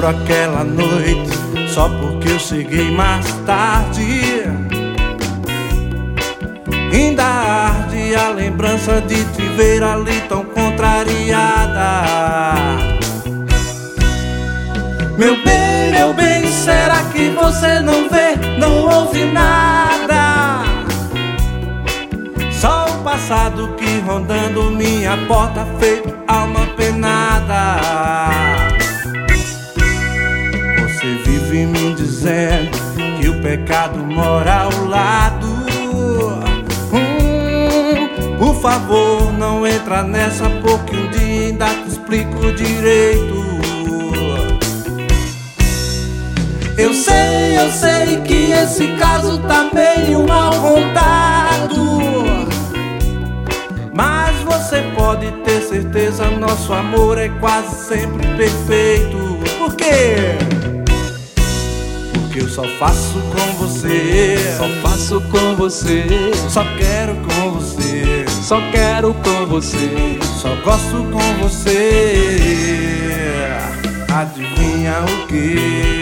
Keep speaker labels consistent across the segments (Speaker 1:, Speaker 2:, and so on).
Speaker 1: lembro aquela noite, só porque eu cheguei mais tarde. Ainda arde a lembrança de te ver ali tão contrariada. Meu bem, será que você não vê, não ouve nada? Só o passado que rondando minha porta, feito alma penada. Você vive me dizendo que o pecado mora ao lado. Por favor, não entra nessa, porque um dia ainda te explico direito. Eu sei que esse caso tá meio mal contado, mas você pode ter certeza, nosso amor é quase sempre perfeito. Por quê? Porque eu só faço com você,
Speaker 2: só faço com você,
Speaker 1: só quero com você,
Speaker 2: só quero com você,
Speaker 1: só gosto com você. Adivinha o que?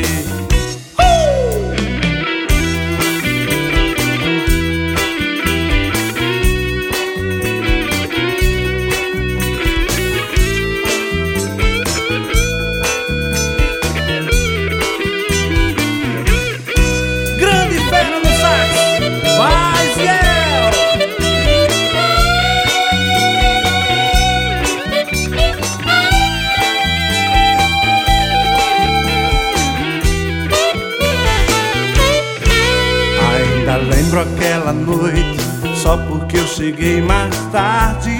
Speaker 1: Lembro aquela noite, só porque eu cheguei mais tarde.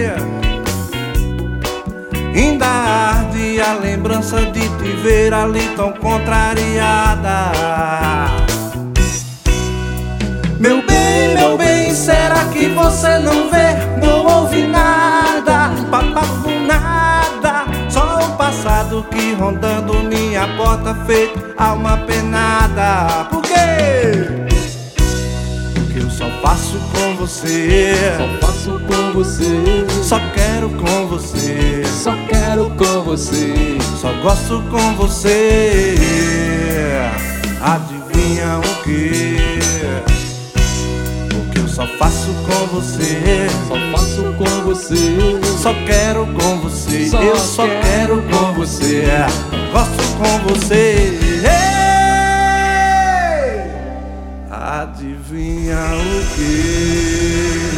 Speaker 1: Ainda arde a lembrança de te ver ali tão contrariada. Meu bem, será que você não vê, não ouve nada? Papapo nada, só o passado que rondando minha porta, feito alma penada. Por quê? Eu só faço com você,
Speaker 2: só faço com você,
Speaker 1: só quero com você,
Speaker 2: só quero com você,
Speaker 1: só gosto com você. Adivinha o que? Porque eu só faço com você,
Speaker 2: só faço com você,
Speaker 1: só quero com você,
Speaker 2: só
Speaker 1: eu só quero com você, gosto com você. Adivinha o que?